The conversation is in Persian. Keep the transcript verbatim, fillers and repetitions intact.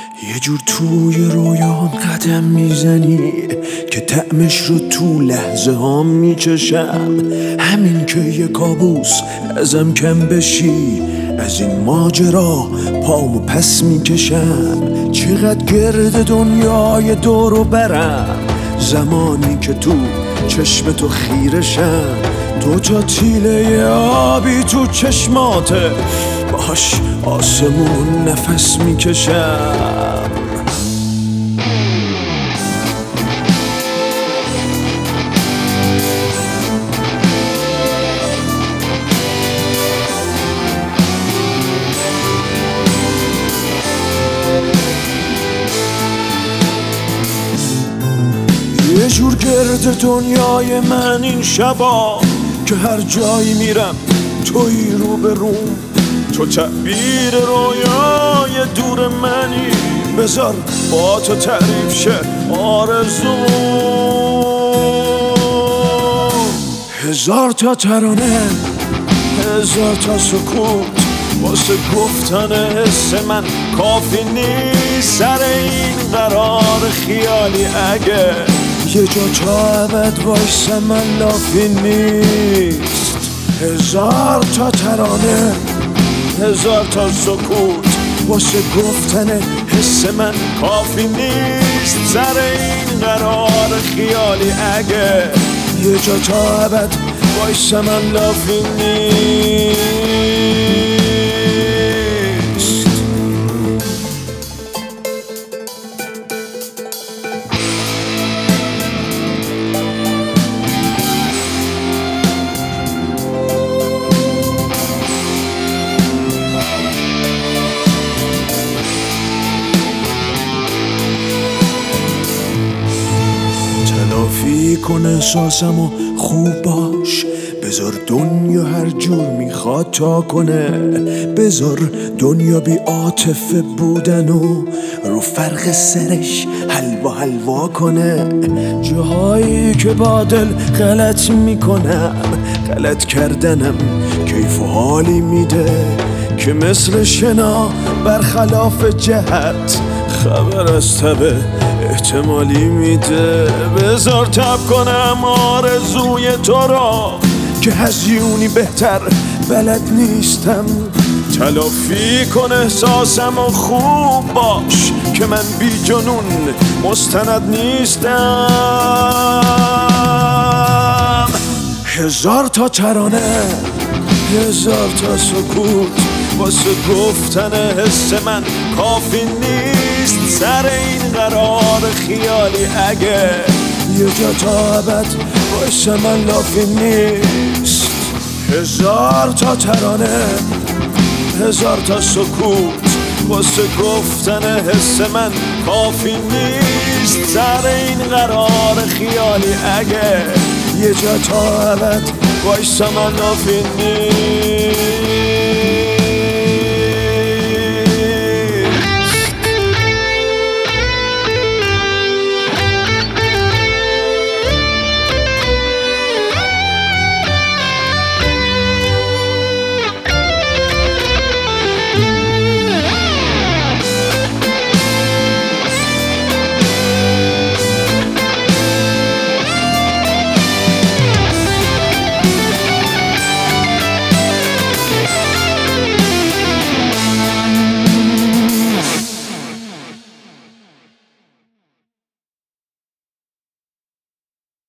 یه جور توی رویام قدم میزنی که طعمش رو تو لحظه ها میچشم. همین که یه کابوس ازم کم بشی، از این ماجرا پامو پس میکشم. چقدر گرد دنیای دورو برم، زمانی که تو چشم تو خیرشم. دو تا تیله آبی تو چشماته، باش آسمون نفس میکشم. یه جور گرد دنیای من این شبا، که هر جایی میرم توی رو به روم. تو تعبیر رویای دور منی، بذار با تو تعریف شه آرزو. هزار تا ترانه، هزار تا سکوت، واسه گفتن حس من کافی نیست. سر این قرار خیالی اگه یه جا تا ابد وایسه من لافی نیست. هزار تا ترانه، هزار تا سکوت، واسه گفتن حس من کافی نیست. سر این قرار خیالی اگه یه جا تا ابد وایسه من لافی نیست. تلافی کن احساسم و خوب باش، بذار دنیا هر جور میخواد تا کنه. بذار دنیا بی عاطفه بودن و رو فرق سرش حلوا حلوا کنه. جاهایی که با دل غلط میکنم، غلط کردنم کیف و حالی میده. که مثل شنا برخلاف جهت خبر از تبه احتمالی میده. بذار تب کنم آرزوی تو را، که هزیونی بهتر بلد نیستم. تلافی کن احساسم و خوب باش، که من بی جنون مستند نیستم. هزار تا ترانه، هزار تا سکوت، واسه گفتن حس من کافی نیست. سر این قرار خیالی اگه یه جا تا ابد وایسه من لافی نیست. هزار تا ترانه، هزار تا سکوت، واسه گفتن حس من کافی نیست. سر این قرار خیالی اگه یه جا تا ابد وایسه من لافی نیست.